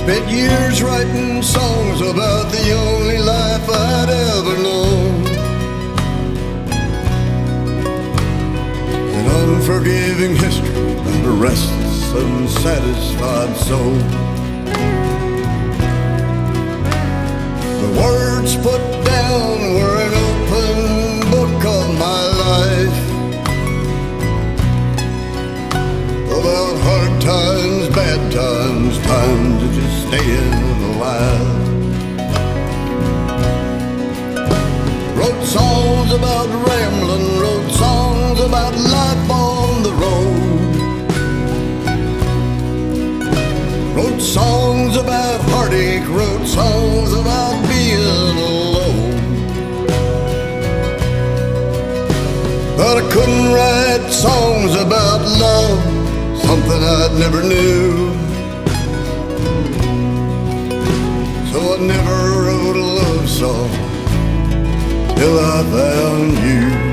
Spent years writing songs about the only life I'd ever known. An unforgiving history about a restless, unsatisfied soul. The words put down were an open book of my life, about hard times, bad times, times of just staying alive. Wrote songs about rambling, wrote songs about life on the road. Wrote songs about heartache, wrote songs about being alone. But I couldn't write songs about love, something I'd never knew. So I never wrote a love song till I found you.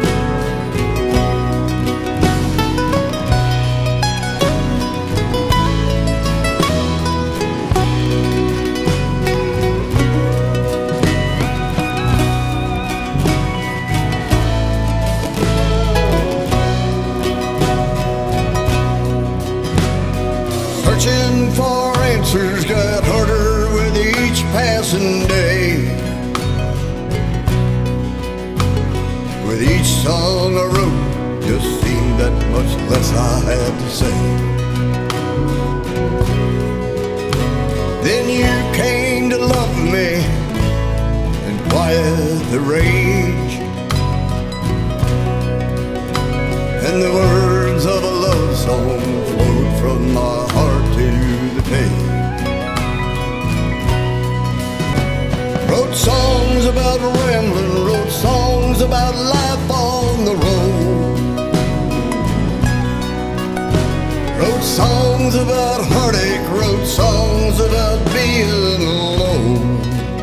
Searching for answers got harder with each passing day. With each song I wrote, just seemed that much less I had to say. Then you came to love me and quiet the rage, and the words of a love song flowed from my heart to the page. Wrote songs about rambling, wrote songs about life on the road. Wrote songs about heartache, wrote songs about being alone.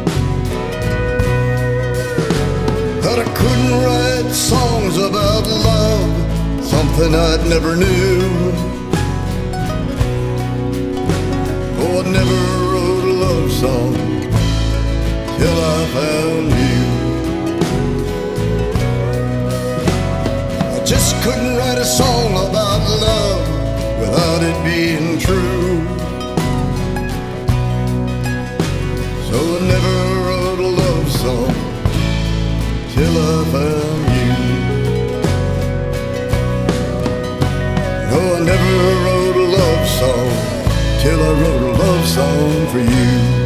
But I couldn't write songs about love, something I'd never knew. Oh, I never wrote a love song till I found you. I just couldn't write a song about love without it being true. So I never wrote a love song till I found you. No, I never wrote a love song till I wrote a love song for you.